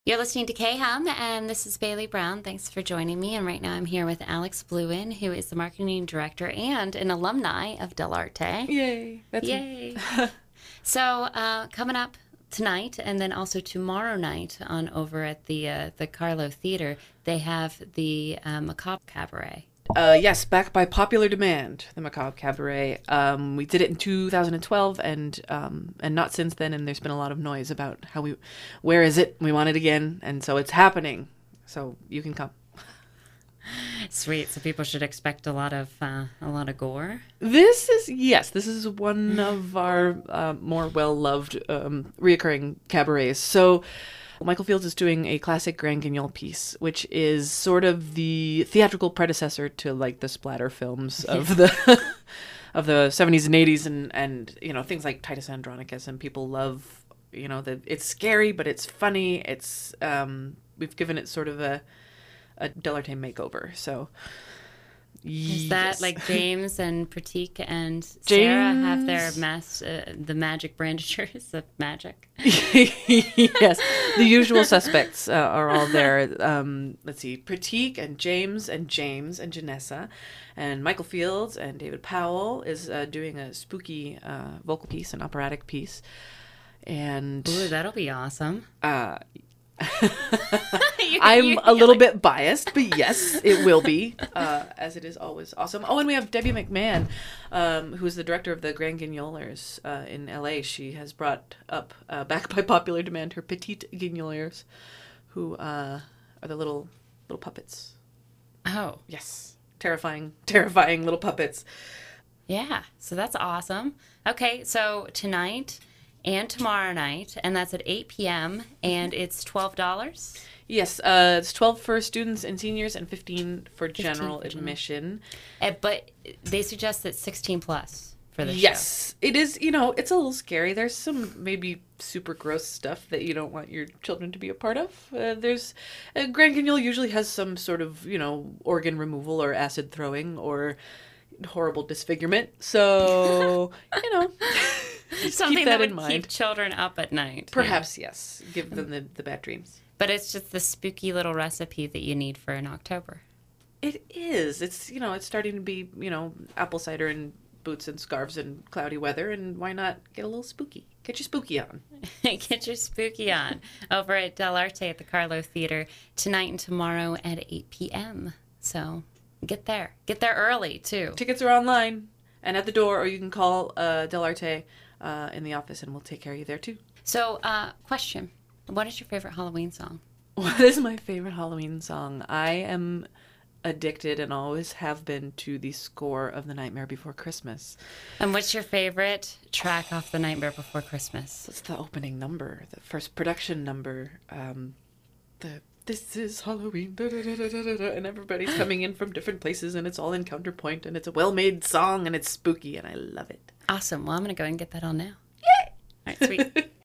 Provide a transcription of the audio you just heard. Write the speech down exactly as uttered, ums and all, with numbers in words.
You're listening to K-Hum, and this is Bailey Brown. Thanks for joining me. And right now I'm here with Alex Bluin, who is the marketing director and an alumni of Del Arte. Yay. That's Yay. So uh, coming up tonight and then also tomorrow night on over at the uh, the Carlo Theater, they have the uh, Macabre Cabaret. Uh, yes, back by popular demand, the Macabre Cabaret. Um, we did it in two thousand twelve, and um, and not since then. And there's been a lot of noise about how we, where is it? We want it again, and so it's happening. So you can come. Sweet. So people should expect a lot of uh, a lot of gore. This is yes, this is one of our uh, more well loved um, reoccurring cabarets. So. Michael Fields is doing a classic Grand Guignol piece, which is sort of the theatrical predecessor to like the splatter films of the of the seventies and eighties, and and you know things like Titus Andronicus, and people love you know the it's scary but it's funny. It's um, we've given it sort of a a Del Arte makeover. So is that yes. like James and Pratik and Sarah have their mas- uh, the magic brandishers of magic? Yes, the usual suspects uh, are all there. Um, let's see, Pratik and James and James and Janessa, and Michael Fields and David Powell is uh, doing a spooky uh, vocal piece, an operatic piece, and Ooh, that'll be awesome. uh, You- I'm you- a you're little like- bit biased, but yes, it will be, uh, as it is always awesome. Oh, and we have Debbie McMahon, um, who is the director of the Grand Guignolers uh, in L A. She has brought up, uh, back by popular demand, her Petite Guignolers, who uh, are the little little puppets. Oh, Yes, terrifying, terrifying little puppets. yeah. So that's awesome. Okay, so tonight and tomorrow night, and that's at eight p.m., and it's twelve dollars. Yes, uh, it's twelve for students and seniors and fifteen for general for general. admission. Uh, but they suggest that sixteen plus for the show. Yes, it is. You know, it's a little scary. There's some maybe super gross stuff that you don't want your children to be a part of. Uh, there's uh, Grand Guignol usually has some sort of you know organ removal or acid throwing or horrible disfigurement. So you know, just Something keep that, that, in would mind. keep children up at night. yeah. Perhaps yes, give them the, the bad dreams. But it's just the spooky little recipe that you need for in October. It is. It's you know it's starting to be you know apple cider and boots and scarves and cloudy weather, and why not get a little spooky? Get your spooky on. Get your spooky on over at Del Arte at the Carlo Theater tonight and tomorrow at eight p.m. So get there. Get there early, too. Tickets are online and at the door, or you can call uh, Del Arte uh, in the office, and we'll take care of you there too. So, uh, question. What is your favorite Halloween song? What is my favorite Halloween song? I am addicted and always have been to the score of The Nightmare Before Christmas. And what's your favorite track off The Nightmare Before Christmas? It's the opening number, the first production number. Um, the This is Halloween, da, da, da, da, da, da, and everybody's coming in from different places, and it's all in counterpoint, and it's a well-made song, and it's spooky, and I love it. Awesome. Well, I'm going to go and get that on now. Yay! All right, sweet.